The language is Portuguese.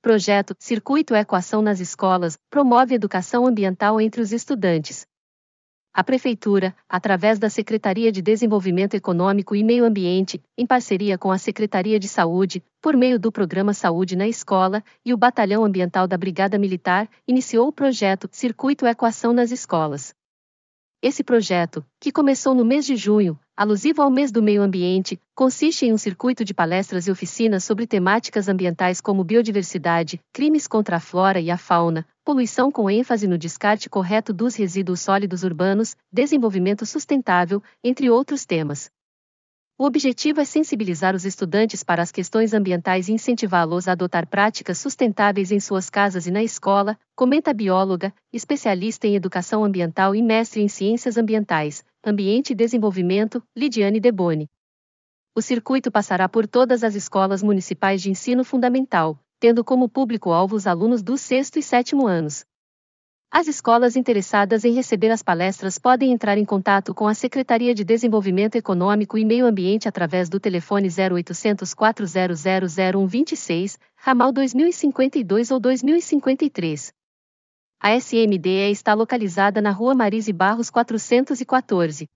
Projeto Circuito Ecoação nas Escolas promove educação ambiental entre os estudantes. A Prefeitura, através da Secretaria de Desenvolvimento Econômico e Meio Ambiente, em parceria com a Secretaria de Saúde, por meio do Programa Saúde na Escola e o Batalhão Ambiental da Brigada Militar, iniciou o projeto Circuito Ecoação nas Escolas. Esse projeto, que começou no mês de junho, alusivo ao mês do meio ambiente, consiste em um circuito de palestras e oficinas sobre temáticas ambientais como biodiversidade, crimes contra a flora e a fauna, poluição com ênfase no descarte correto dos resíduos sólidos urbanos, desenvolvimento sustentável, entre outros temas. O objetivo é sensibilizar os estudantes para as questões ambientais e incentivá-los a adotar práticas sustentáveis em suas casas e na escola, comenta a bióloga, especialista em educação ambiental e mestre em ciências ambientais, ambiente e desenvolvimento, Lidiane Deboni. O circuito passará por todas as escolas municipais de ensino fundamental, tendo como público-alvo os alunos do 6º e 7º anos. As escolas interessadas em receber as palestras podem entrar em contato com a Secretaria de Desenvolvimento Econômico e Meio Ambiente através do telefone 0800 400 0126, ramal 2052 ou 2053. A SMDE está localizada na Rua Marise Barros 414.